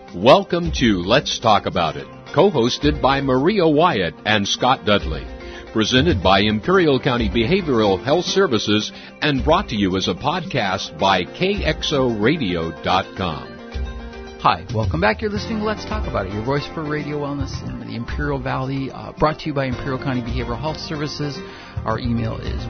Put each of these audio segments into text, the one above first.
Welcome to Let's Talk About It, co-hosted by Maria Wyatt and Scott Dudley. Presented by Imperial County Behavioral Health Services and brought to you as a podcast by KXORadio.com. Hi, welcome back. You're listening to Let's Talk About It, your voice for radio wellness in the Imperial Valley, brought to you by Imperial County Behavioral Health Services. Our email is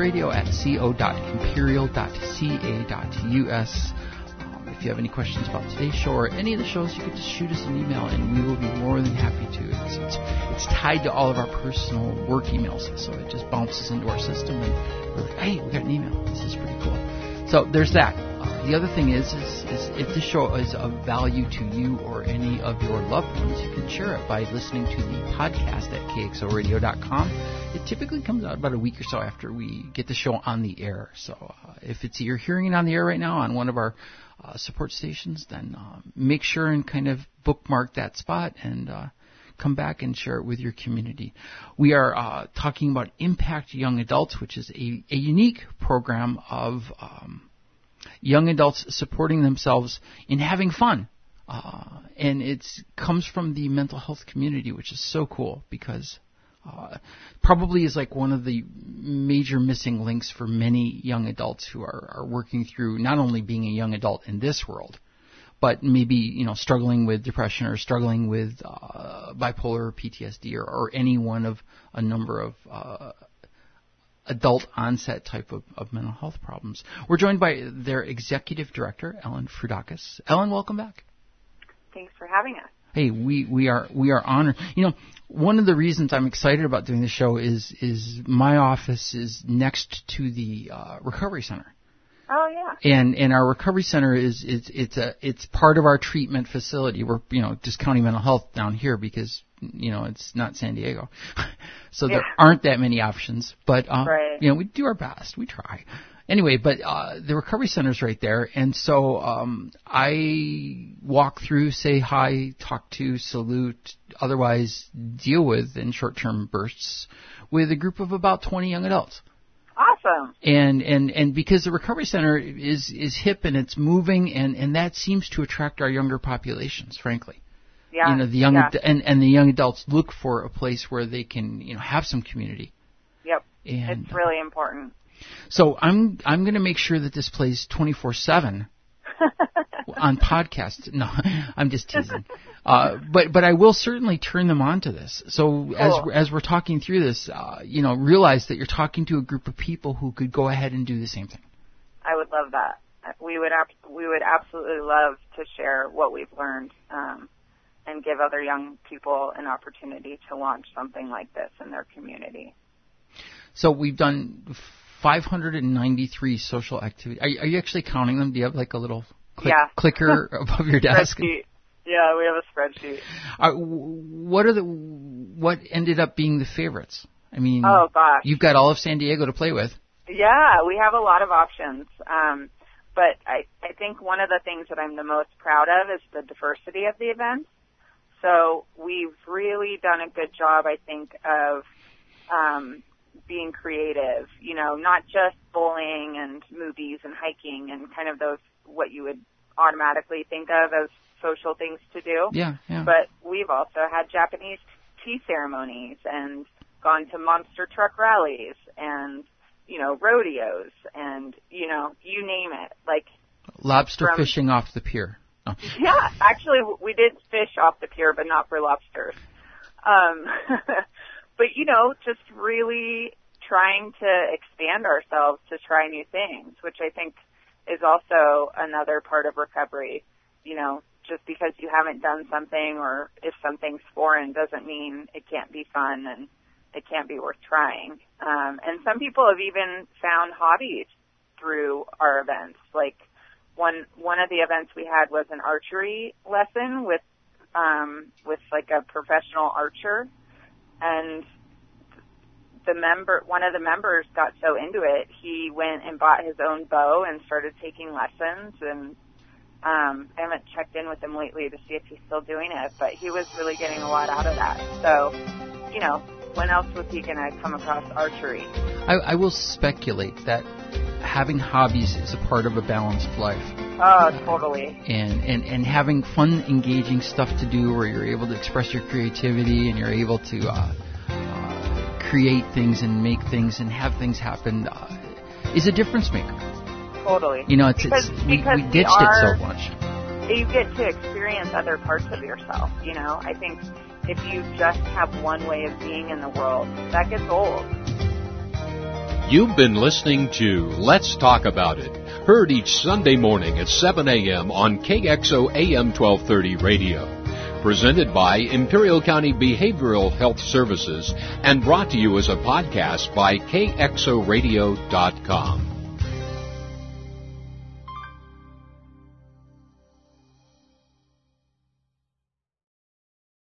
wellnessradio@co.imperial.ca.us. If you have any questions about today's show or any of the shows, you can just shoot us an email, and we will be more than happy to. It's tied to all of our personal work emails, so it just bounces into our system, and we're like, hey, we got an email. This is pretty cool. So there's that. The other thing is if this show is of value to you or any of your loved ones, you can share it by listening to the podcast at KXORadio.com. It typically comes out about a week or so after we get the show on the air. So if you're hearing it on the air right now on one of our support stations, then make sure and kind of bookmark that spot and come back and share it with your community. We are talking about Impact Young Adults, which is a unique program of young adults supporting themselves in having fun. And it comes from the mental health community, which is so cool because probably is like one of the major missing links for many young adults who are working through not only being a young adult in this world, but maybe struggling with depression or struggling with bipolar or PTSD or any one of a number of adult onset type of mental health problems. We're joined by their executive director, Ellen Frudakis. Ellen, welcome back. Thanks for having us. Hey, we are honored. One of the reasons I'm excited about doing this show is my office is next to the recovery center. Oh yeah. And our recovery center it's part of our treatment facility. We're discounting mental health down here because it's not San Diego, so there aren't that many options. But right. We do our best. We try. Anyway, but the recovery center's right there, and so I walk through, say hi, talk to, salute, otherwise deal with in short-term bursts with a group of about 20 young adults. Awesome. And because the recovery center is hip and it's moving, and that seems to attract our younger populations, frankly. Yeah. The young and the young adults look for a place where they can have some community. Yep. And it's really important. So I'm going to make sure that this plays 24/7 on podcasts. No, I'm just teasing. But I will certainly turn them on to this. So cool. as we're talking through this, realize that you're talking to a group of people who could go ahead and do the same thing. I would love that. We would absolutely love to share what we've learned and give other young people an opportunity to launch something like this in their community. So we've done 593 social activities. Are you actually counting them? Do you have like a little clicker above your desk? Spreadsheet. Yeah, we have a spreadsheet. What ended up being the favorites? I mean, oh gosh, you've got all of San Diego to play with. Yeah, we have a lot of options. But I think one of the things that I'm the most proud of is the diversity of the events. So we've really done a good job, I think, of being creative, not just bowling and movies and hiking and kind of those, what you would automatically think of as social things to do. Yeah. But we've also had Japanese tea ceremonies and gone to monster truck rallies and, rodeos and, you name it. Like lobster fishing off the pier. Oh. Yeah, actually we did fish off the pier, but not for lobsters. But, just really trying to expand ourselves to try new things, which I think is also another part of recovery. Just because you haven't done something or if something's foreign doesn't mean it can't be fun and it can't be worth trying. And some people have even found hobbies through our events. Like one of the events we had was an archery lesson with like a professional archer, and one of the members got so into it, he went and bought his own bow and started taking lessons. And I haven't checked in with him lately to see if he's still doing it, but he was really getting a lot out of that. So, when else was he going to come across archery? I will speculate that having hobbies is a part of a balanced life. Oh, totally. And having fun, engaging stuff to do where you're able to express your creativity and you're able to create things and make things and have things happen is a difference maker. Totally. You know, we ditched it so much. You get to experience other parts of yourself, you know. I think if you just have one way of being in the world, that gets old. You've been listening to Let's Talk About It, heard each Sunday morning at 7 a.m. on KXO AM 1230 radio. Presented by Imperial County Behavioral Health Services and brought to you as a podcast by KXORadio.com.